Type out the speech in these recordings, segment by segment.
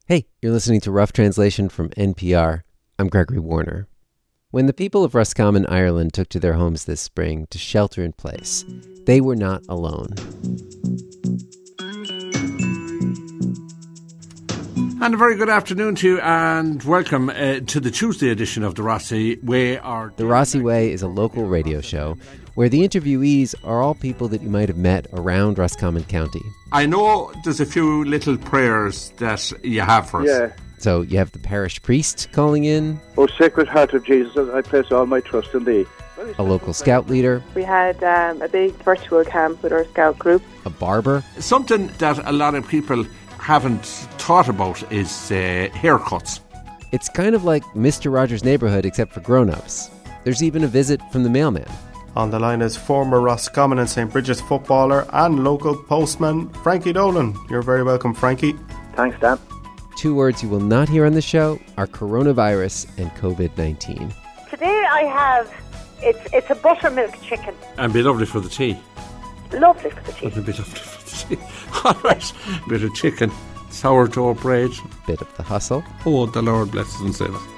Hey, you're listening to Rough Translation from NPR. I'm Gregory Warner. When the people of Roscommon, Ireland took to their homes this spring to shelter in place, they were not alone. And a very good afternoon to you, and welcome to the Tuesday edition of The Rossi Way. The Rossi Way is a local radio show where the interviewees are all people that you might have met around Roscommon County. I know there's a few little prayers that you have for us. Yeah. So you have the parish priest calling in. O Sacred Heart of Jesus, I place all my trust in thee. A local scout leader. We had a big virtual camp with our scout group. A barber. Something that a lot of people haven't thought about is haircuts. It's kind of like Mr. Rogers' Neighborhood except for grown-ups. There's even a visit from the mailman. On the line is former Roscommon and St. Bridget's footballer and local postman, Frankie Dolan. You're very welcome, Frankie. Thanks, Dan. Two words you will not hear on the show are coronavirus and COVID-19. Today I have, it's a buttermilk chicken. And be lovely for the tea. Lovely for the tea. It'll be lovely for the tea. All right, bit of chicken, sourdough bread. Bit of the hustle. Oh, the Lord bless us and save us.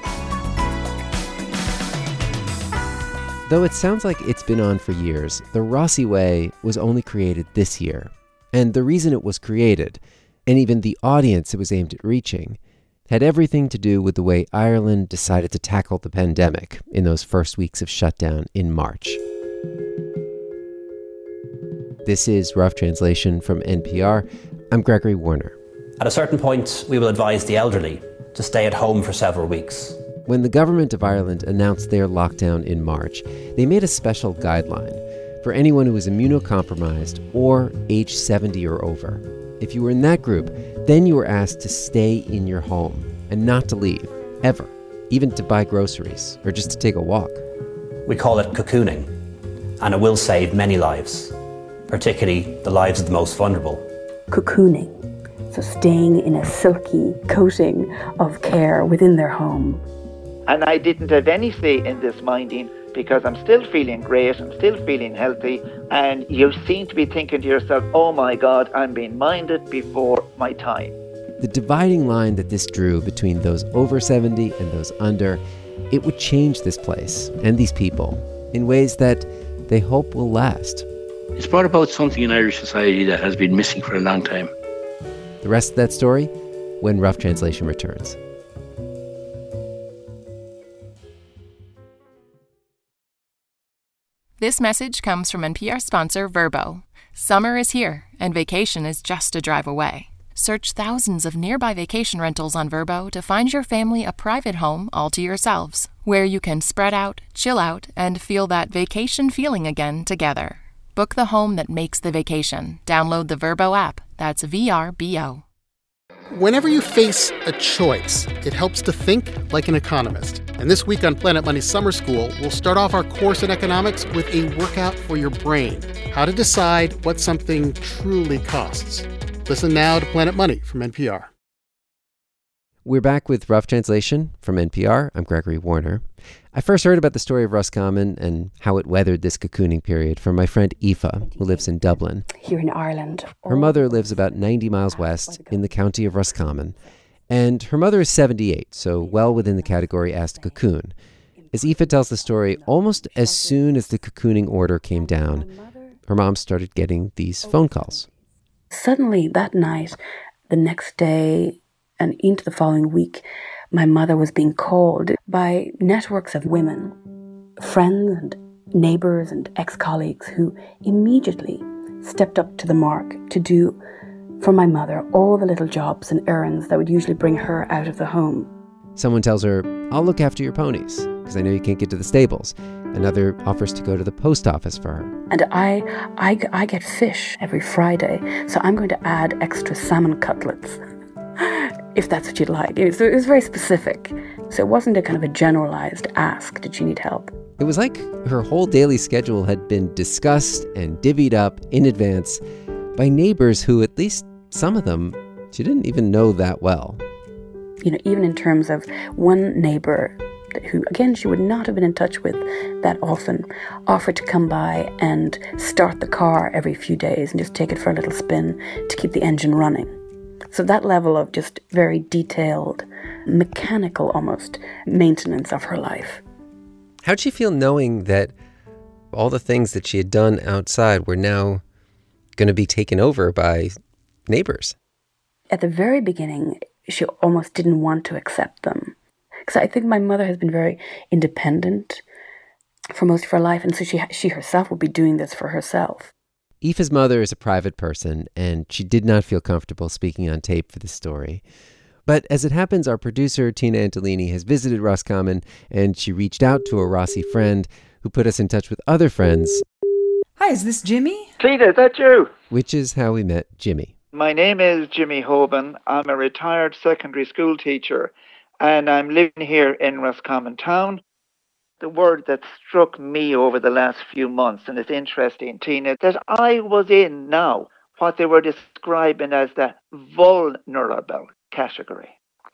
Though it sounds like it's been on for years, the Rossi Way was only created this year. And the reason it was created, and even the audience it was aimed at reaching, had everything to do with the way Ireland decided to tackle the pandemic in those first weeks of shutdown in March. This is Rough Translation from NPR. I'm Gregory Warner. At a certain point, we will advise the elderly to stay at home for several weeks. When the government of Ireland announced their lockdown in March, they made a special guideline for anyone who was immunocompromised or age 70 or over. If you were in that group, then you were asked to stay in your home and not to leave, ever, even to buy groceries or just to take a walk. We call it cocooning, and it will save many lives, particularly the lives of the most vulnerable. Cocooning, so staying in a silky coating of care within their home. And I didn't have any say in this minding because I'm still feeling great, I'm still feeling healthy, and you seem to be thinking to yourself, oh my God, I'm being minded before my time. The dividing line that this drew between those over 70 and those under, it would change this place and these people in ways that they hope will last. It's brought about something in Irish society that has been missing for a long time. The rest of that story when Rough Translation returns. This message comes from NPR sponsor Vrbo. Summer is here, and vacation is just a drive away. Search thousands of nearby vacation rentals on Vrbo to find your family a private home all to yourselves, where you can spread out, chill out, and feel that vacation feeling again together. Book the home that makes the vacation. Download the Vrbo app. That's VRBO. Whenever you face a choice, it helps to think like an economist. And this week on Planet Money Summer School, we'll start off our course in economics with a workout for your brain. How to decide what something truly costs. Listen now to Planet Money from NPR. We're back with Rough Translation from NPR. I'm Gregory Warner. I first heard about the story of Roscommon and how it weathered this cocooning period from my friend Aoife, who lives in Dublin. Here in Ireland. Her mother lives about 90 miles west in the county of Roscommon. And her mother is 78, so well within the category asked to cocoon. As Aoife tells the story, almost as soon as the cocooning order came down, her mom started getting these phone calls. Suddenly that night, the next day, and into the following week, my mother was being called by networks of women, friends and neighbours and ex-colleagues who immediately stepped up to the mark to do for my mother all the little jobs and errands that would usually bring her out of the home. Someone tells her, I'll look after your ponies, because I know you can't get to the stables. Another offers to go to the post office for her. And I get fish every Friday, so I'm going to add extra salmon cutlets, if that's what you'd like. It was very specific. So it wasn't a kind of a generalized ask, did she need help? It was like her whole daily schedule had been discussed and divvied up in advance by neighbors who, at least some of them, she didn't even know that well. You know, even in terms of one neighbor who, again, she would not have been in touch with that often, offered to come by and start the car every few days and just take it for a little spin to keep the engine running. So that level of just very detailed, mechanical almost, maintenance of her life. How'd she feel knowing that all the things that she had done outside were now going to be taken over by neighbors? At the very beginning, she almost didn't want to accept them. Because I think my mother has been very independent for most of her life, and so she herself would be doing this for herself. Aoife's mother is a private person, and she did not feel comfortable speaking on tape for this story. But as it happens, our producer, Tina Antolini, has visited Roscommon, and she reached out to a Rossi friend who put us in touch with other friends. Hi, is this Jimmy? Tina, is that you? Which is how we met Jimmy. My name is Jimmy Hoban. I'm a retired secondary school teacher, and I'm living here in Roscommon town. The word that struck me over the last few months, and it's interesting, Tina, that I was in now what they were describing as the vulnerable category.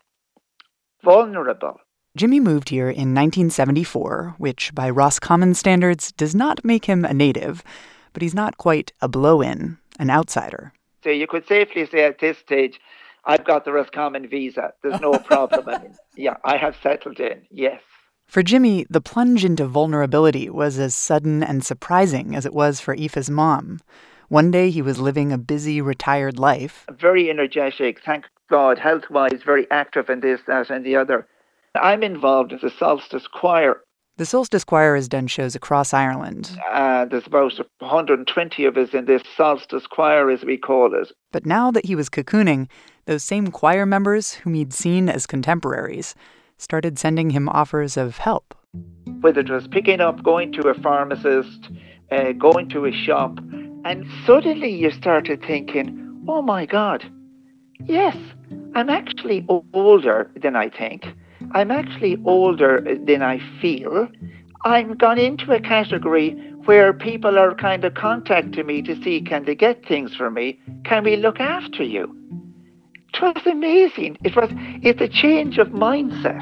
Vulnerable. Jimmy moved here in 1974, which by Roscommon standards does not make him a native, but he's not quite a blow-in, an outsider. So you could safely say at this stage, I've got the Roscommon visa. There's no problem. I mean, yeah, I have settled in, yes. For Jimmy, the plunge into vulnerability was as sudden and surprising as it was for Aoife's mom. One day he was living a busy, retired life. Very energetic, thank God, health-wise, very active in this, that and the other. I'm involved in the Solstice Choir. The Solstice Choir has done shows across Ireland. There's about 120 of us in this Solstice Choir, as we call it. But now that he was cocooning, those same choir members whom he'd seen as contemporaries started sending him offers of help. Whether it was picking up, going to a pharmacist, going to a shop, and suddenly you started thinking, oh my God, yes, I'm actually older than I think. I'm actually older than I feel. I'm gone into a category where people are kind of contacting me to see, can they get things for me? Can we look after you? It was amazing. It's a change of mindset.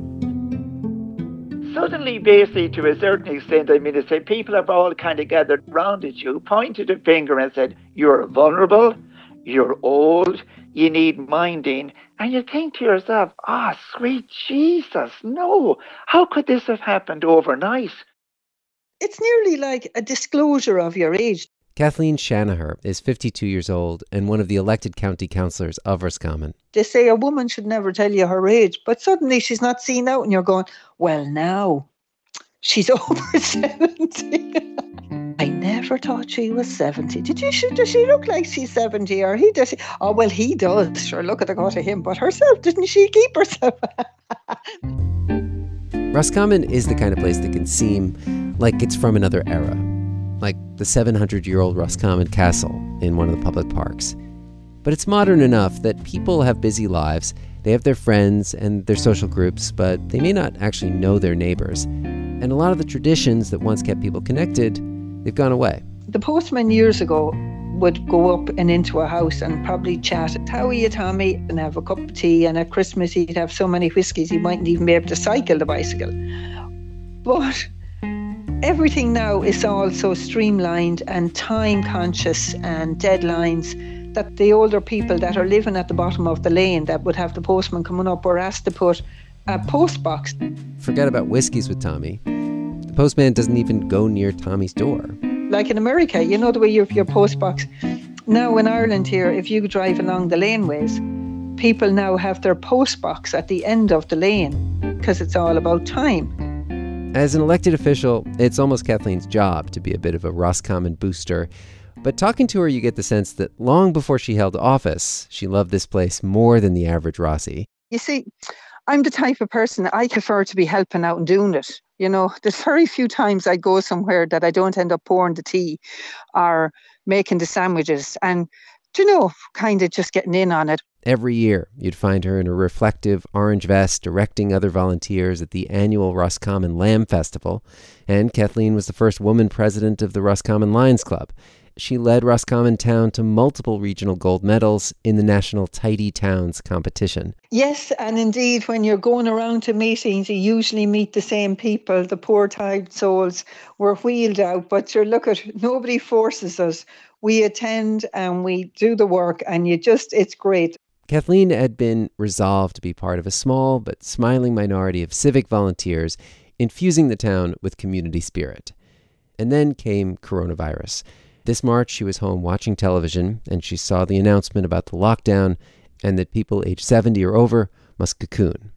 Suddenly, basically, to a certain extent, I mean, to say people have all kind of gathered round at you, pointed a finger and said, you're vulnerable, you're old, you need minding. And you think to yourself, sweet Jesus, no, how could this have happened overnight? It's nearly like a disclosure of your age. Kathleen Shanaher is 52 years old and one of the elected county councillors of Roscommon. They say a woman should never tell you her age, but suddenly she's not seen out and you're going, well, now she's over 70. I never thought she was 70. Does she look like she's 70 or he does? Oh, well, he does. Sure, look at the go to him. But herself, didn't she keep herself? Roscommon is the kind of place that can seem like it's from another era. Like the 700-year-old Roscommon Castle in one of the public parks. But it's modern enough that people have busy lives, they have their friends and their social groups, but they may not actually know their neighbors. And a lot of the traditions that once kept people connected, they've gone away. The postman years ago would go up and into a house and probably chat, how are you, Tommy? And have a cup of tea, and at Christmas he'd have so many whiskies he mightn't even be able to cycle the bicycle. But everything now is all so streamlined and time conscious and deadlines that the older people that are living at the bottom of the lane that would have the postman coming up were asked to put a post box. Forget about whiskies with Tommy. The postman doesn't even go near Tommy's door. Like in America, you know the way you have your post box. Now in Ireland here, if you drive along the laneways, people now have their post box at the end of the lane because it's all about time. As an elected official, it's almost Kathleen's job to be a bit of a Roscommon booster. But talking to her, you get the sense that long before she held office, she loved this place more than the average Rossi. You see, I'm the type of person, I prefer to be helping out and doing it. You know, there's very few times I go somewhere that I don't end up pouring the tea or making the sandwiches and, kind of just getting in on it. Every year, you'd find her in a reflective orange vest directing other volunteers at the annual Roscommon Lamb Festival. And Kathleen was the first woman president of the Roscommon Lions Club. She led Roscommon Town to multiple regional gold medals in the National Tidy Towns competition. Yes, and indeed, when you're going around to meetings, you usually meet the same people. The poor tired souls were wheeled out, but nobody forces us. We attend and we do the work, and it's great. Kathleen had been resolved to be part of a small but smiling minority of civic volunteers infusing the town with community spirit. And then came coronavirus. This March, she was home watching television, and she saw the announcement about the lockdown and that people age 70 or over must cocoon.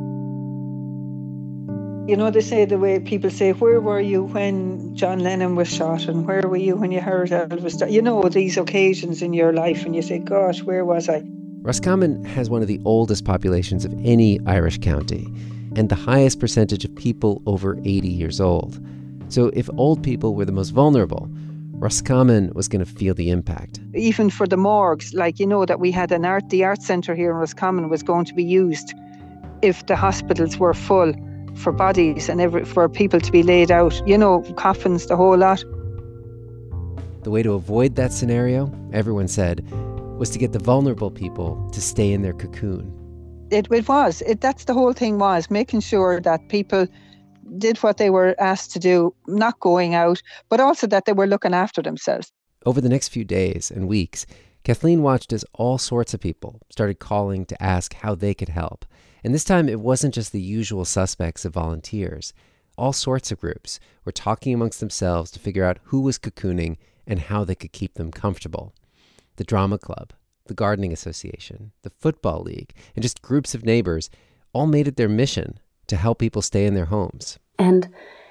You know, they say the way people say, where were you when John Lennon was shot, and where were you when you heard Elvis? You know, these occasions in your life, and you say, gosh, where was I? Roscommon has one of the oldest populations of any Irish county, and the highest percentage of people over 80 years old. So if old people were the most vulnerable, Roscommon was going to feel the impact. Even for the morgues, like, you know, that we had the art centre here in Roscommon was going to be used if the hospitals were full for bodies and for people to be laid out, you know, coffins, the whole lot. The way to avoid that scenario, everyone said, was to get the vulnerable people to stay in their cocoon. That's the whole thing, was making sure that people did what they were asked to do, not going out, but also that they were looking after themselves. Over the next few days and weeks, Kathleen watched as all sorts of people started calling to ask how they could help. And this time, it wasn't just the usual suspects of volunteers. All sorts of groups were talking amongst themselves to figure out who was cocooning and how they could keep them comfortable. The drama club, the gardening association, the football league, and just groups of neighbors all made it their mission to help people stay in their homes. And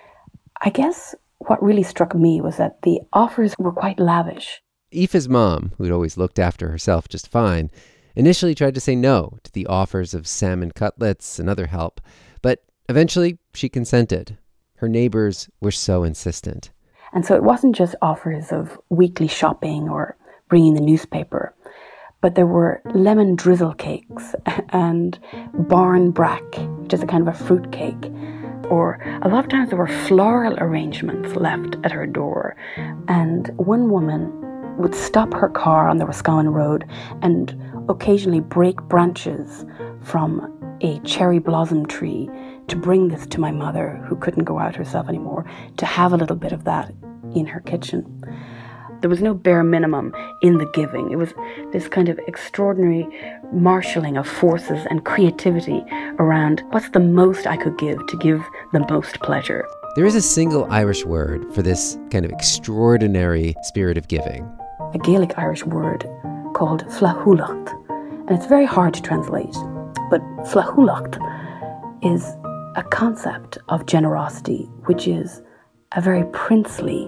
I guess what really struck me was that the offers were quite lavish. Aoife's mom, who'd always looked after herself just fine, initially tried to say no to the offers of salmon cutlets and other help, but eventually she consented. Her neighbors were so insistent. And so it wasn't just offers of weekly shopping or bringing the newspaper, but there were lemon drizzle cakes and barn brack, which is a kind of a fruit cake. Or a lot of times there were floral arrangements left at her door. And one woman would stop her car on the Roscommon Road and occasionally break branches from a cherry blossom tree to bring this to my mother, who couldn't go out herself anymore, to have a little bit of that in her kitchen. There was no bare minimum in the giving. It was this kind of extraordinary marshalling of forces and creativity around what's the most I could give to give the most pleasure. There is a single Irish word for this kind of extraordinary spirit of giving. A Gaelic Irish word called flahulacht. And it's very hard to translate, but flahulacht is a concept of generosity, which is a very princely,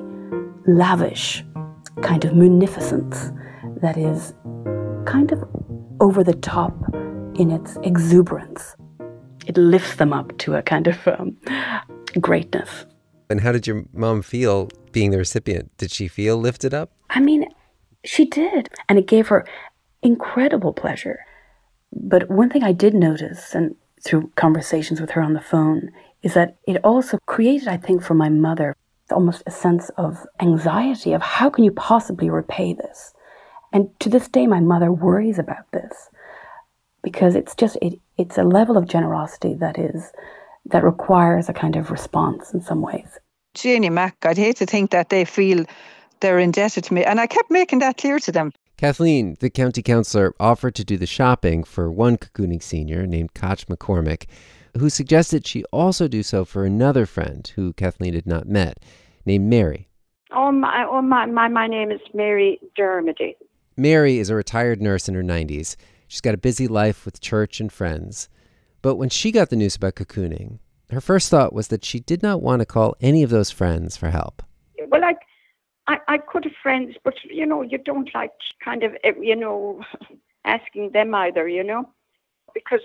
lavish kind of munificence that is kind of over the top in its exuberance. It lifts them up to a kind of greatness. And how did your mom feel being the recipient? Did she feel lifted up? I mean, she did. And it gave her incredible pleasure. But one thing I did notice, and through conversations with her on the phone, is that it also created, I think, for my mother, almost a sense of anxiety of how can you possibly repay this? And to this day, my mother worries about this because it's a level of generosity that requires a kind of response in some ways. Janie Mac, I'd hate to think that they feel they're indebted to me. And I kept making that clear to them. Kathleen, the county councillor, offered to do the shopping for one cocooning senior named Koch McCormick, who suggested she also do so for another friend who Kathleen had not met, named Mary. My name is Mary Dermody. Mary is a retired nurse in her 90s. She's got a busy life with church and friends. But when she got the news about cocooning, her first thought was that she did not want to call any of those friends for help. Well, I could have friends, but, you don't like kind of, asking them either, because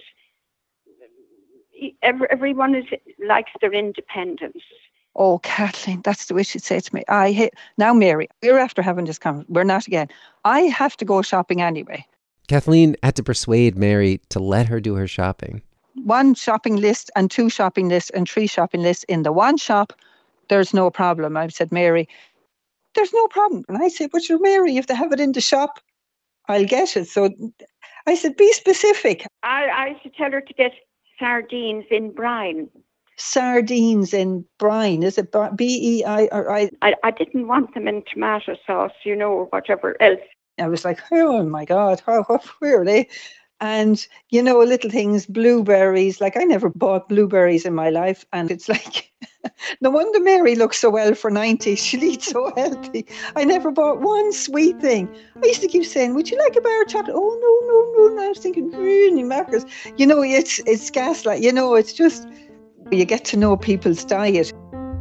everyone likes their independence. Oh, Kathleen, that's the way she'd say to me. Now, Mary, we're after having this conversation. We're not again. I have to go shopping anyway. Kathleen had to persuade Mary to let her do her shopping. 1 shopping list and 2 shopping lists and 3 shopping lists in the one shop. There's no problem. I said, Mary, there's no problem. And I said, but you're Mary, you have to have it in the shop. I'll get it. So I said, be specific. I should tell her to get sardines in brine. Sardines in brine. Is it B-E-I or I? I didn't want them in tomato sauce, or whatever else. I was like, oh my God, where are they? And, you know, little things, blueberries, like I never bought blueberries in my life. And it's like, no wonder Mary looks so well for 90. She'll eat so healthy. I never bought one sweet thing. I used to keep saying, would you like a bar of chocolate? Oh, no. And I was thinking, really, macros. You know, it's gaslight. You know, it's just, you get to know people's diet.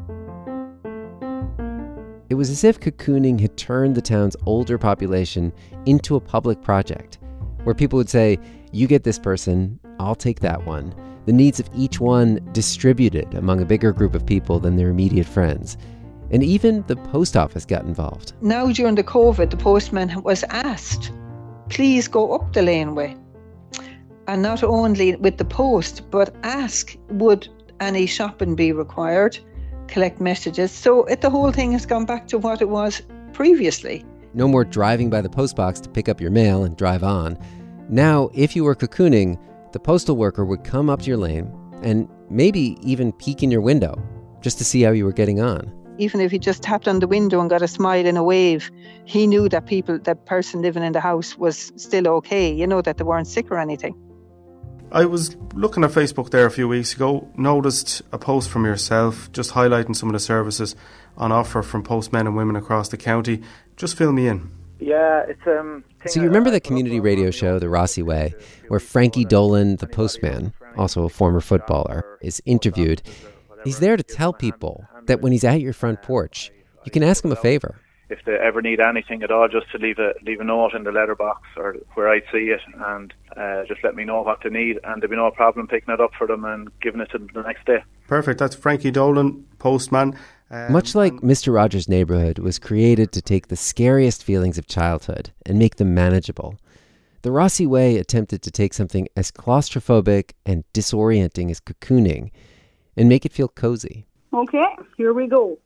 It was as if cocooning had turned the town's older population into a public project, where people would say, you get this person, I'll take that one. The needs of each one distributed among a bigger group of people than their immediate friends. And even the post office got involved. Now during the COVID, the postman was asked, please go up the laneway. And not only with the post, but ask, would any shopping be required? Collect messages. So the whole thing has gone back to what it was previously. No more driving by the postbox to pick up your mail and drive on. Now, if you were cocooning, the postal worker would come up to your lane and maybe even peek in your window just to see how you were getting on. Even if he just tapped on the window and got a smile and a wave, he knew that person living in the house was still okay, you know, that they weren't sick or anything. I was looking at Facebook there a few weeks ago, noticed a post from yourself just highlighting some of the services on offer from postmen and women across the county. Just fill me in. Yeah, it's So you remember the community radio show, The Rossi Way, where Frankie Dolan, the postman, also a former footballer, is interviewed. He's there to tell people that when he's at your front porch, you can ask him a favor. If they ever need anything at all, just to leave a note in the letterbox or where I'd see it, and just let me know what they need, and there'd be no problem picking it up for them and giving it to them the next day. Perfect. That's Frankie Dolan, postman. Much like Mr. Rogers' Neighborhood was created to take the scariest feelings of childhood and make them manageable, the Rossi Way attempted to take something as claustrophobic and disorienting as cocooning and make it feel cozy. Okay, here we go.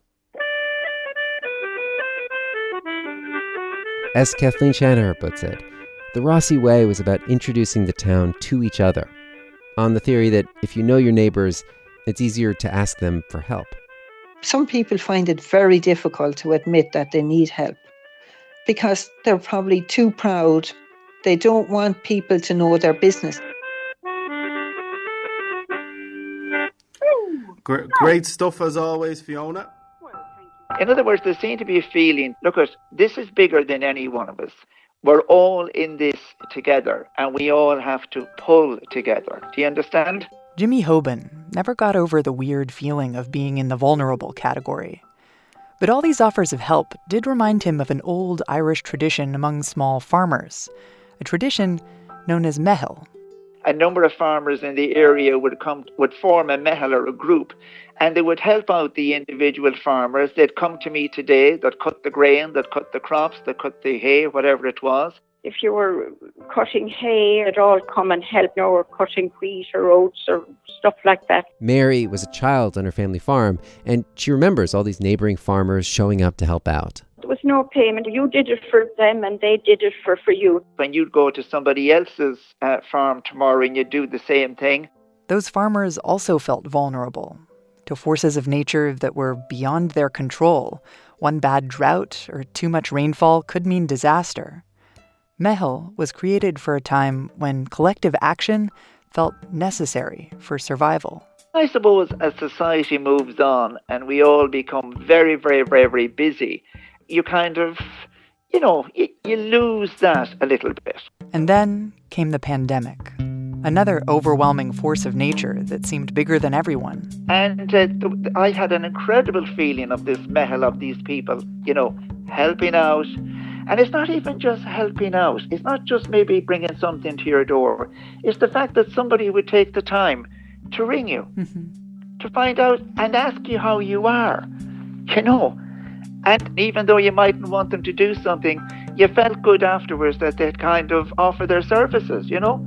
As Kathleen Shanaher puts it, the Rossi Way was about introducing the town to each other, on the theory that if you know your neighbors, it's easier to ask them for help. Some people find it very difficult to admit that they need help because they're probably too proud. They don't want people to know their business. Great stuff as always, Fiona. In other words, there seems to be a feeling, look, this is bigger than any one of us. We're all in this together and we all have to pull together. Do you understand? Jimmy Hoban never got over the weird feeling of being in the vulnerable category. But all these offers of help did remind him of an old Irish tradition among small farmers, a tradition known as meitheal. A number of farmers in the area would form a meitheal or a group, and they would help out the individual farmers. They'd come to me today, they'd cut the grain, they'd cut the crops, they'd cut the hay, whatever it was. If you were cutting hay, they'd all come and help, you know, or cutting wheat or oats or stuff like that. Mary was a child on her family farm, and she remembers all these neighboring farmers showing up to help out. There was no payment. You did it for them and they did it for you. When you'd go to somebody else's farm tomorrow and you'd do the same thing. Those farmers also felt vulnerable to forces of nature that were beyond their control. One bad drought or too much rainfall could mean disaster. Meitheal was created for a time when collective action felt necessary for survival. I suppose as society moves on and we all become very, very, very, very busy, you kind of, you know, you lose that a little bit. And then came the pandemic, another overwhelming force of nature that seemed bigger than everyone. And I had an incredible feeling of this meitheal of these people, you know, helping out. And it's not even just helping out. It's not just maybe bringing something to your door. It's the fact that somebody would take the time to ring you, to find out and ask you how you are, you know. And even though you mightn't want them to do something, you felt good afterwards that they'd kind of offer their services, you know.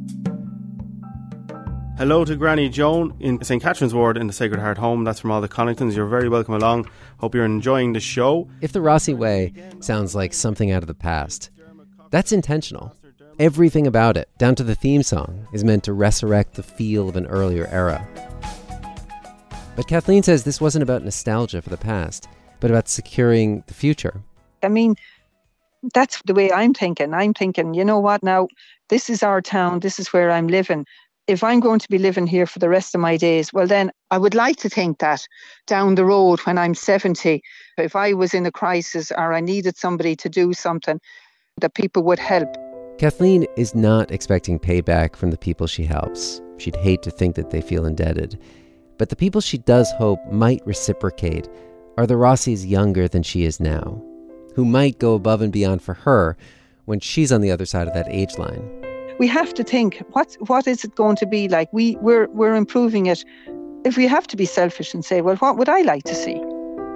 Hello to Granny Joan in St. Catherine's Ward in the Sacred Heart Home. That's from all the Connachtons. You're very welcome along. Hope you're enjoying the show. If the Rossi Way sounds like something out of the past, that's intentional. Everything about it, down to the theme song, is meant to resurrect the feel of an earlier era. But Kathleen says this wasn't about nostalgia for the past, but about securing the future. I mean, that's the way I'm thinking. I'm thinking, you know what, now, this is our town, this is where I'm living. If I'm going to be living here for the rest of my days, well, then I would like to think that down the road when I'm 70, if I was in a crisis or I needed somebody to do something, that people would help. Kathleen is not expecting payback from the people she helps. She'd hate to think that they feel indebted. But the people she does hope might reciprocate are the Rossis younger than she is now, who might go above and beyond for her when she's on the other side of that age line. We have to think, what is it going to be like? We're improving it. If we have to be selfish and say, well, what would I like to see?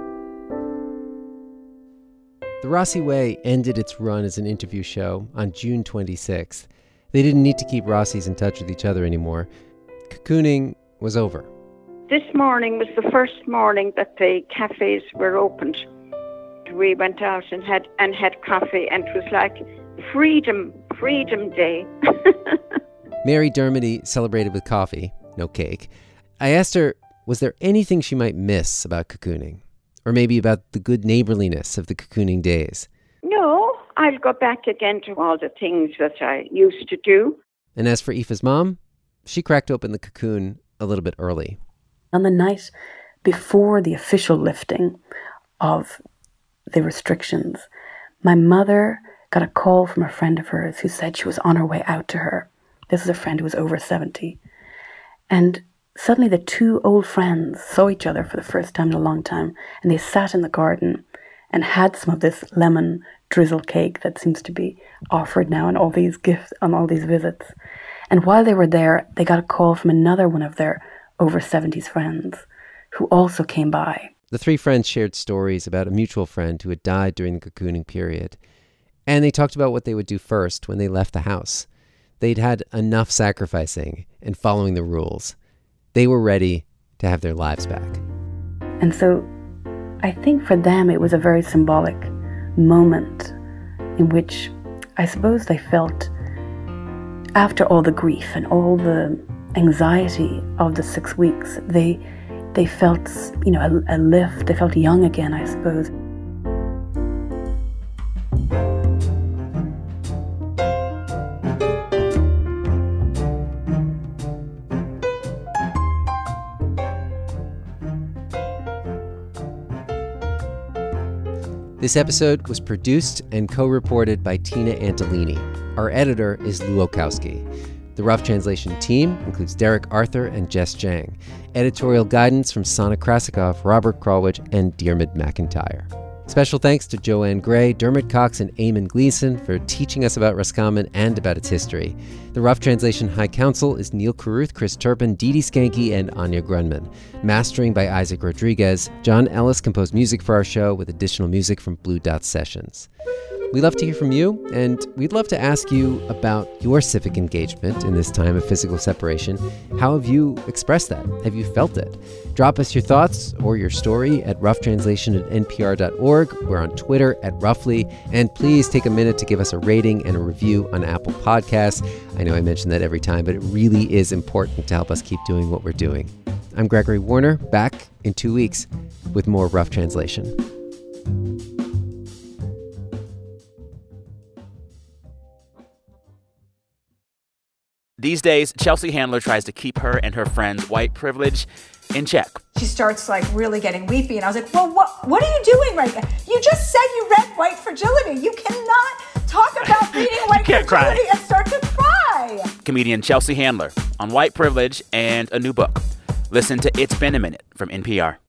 The Rossi Way ended its run as an interview show on June 26th. They didn't need to keep Rossis in touch with each other anymore. Cocooning was over. This morning was the first morning that the cafes were opened. We went out and had coffee, and it was like Freedom Day. Mary Dermody celebrated with coffee, no cake. I asked her, was there anything she might miss about cocooning? Or maybe about the good neighborliness of the cocooning days? No, I'll go back again to all the things that I used to do. And as for Aoife's mom, she cracked open the cocoon a little bit early. On the night before the official lifting of the restrictions, my mother got a call from a friend of hers who said she was on her way out to her. This is a friend who was over 70. And suddenly the two old friends saw each other for the first time in a long time, and they sat in the garden and had some of this lemon drizzle cake that seems to be offered now on all these gifts, on all these visits. And while they were there, they got a call from another one of their over 70s friends who also came by. The three friends shared stories about a mutual friend who had died during the cocooning period. And they talked about what they would do first when they left the house. They'd had enough sacrificing and following the rules. They were ready to have their lives back. And so I think for them it was a very symbolic moment in which I suppose they felt, after all the grief and all the anxiety of the 6 weeks, they felt, a lift. They felt young again, I suppose. This episode was produced and co-reported by Tina Antolini. Our editor is Lou Okowski. The Rough Translation team includes Derek Arthur and Jess Jang. Editorial guidance from Sana Krasikov, Robert Krulwich, and Diarmid McIntyre. Special thanks to Joanne Gray, Dermot Cox, and Eamon Gleeson for teaching us about Roscommon and about its history. The Rough Translation High Council is Neil Carruth, Chris Turpin, Dee Skanke, and Anya Grunman. Mastering by Isaac Rodriguez. John Ellis composed music for our show with additional music from Blue Dot Sessions. We'd love to hear from you, and we'd love to ask you about your civic engagement in this time of physical separation. How have you expressed that? Have you felt it? Drop us your thoughts or your story at roughtranslation@npr.org. We're on Twitter @roughly. And please take a minute to give us a rating and a review on Apple Podcasts. I know I mention that every time, but it really is important to help us keep doing what we're doing. I'm Gregory Warner, back in 2 weeks with more Rough Translation. These days, Chelsea Handler tries to keep her and her friends' white privilege in check. She starts really getting weepy, and I was like, well, what are you doing right now? You just said you read White Fragility. You cannot talk about reading White Fragility and start to cry. Comedian Chelsea Handler on white privilege and a new book. Listen to It's Been a Minute from NPR.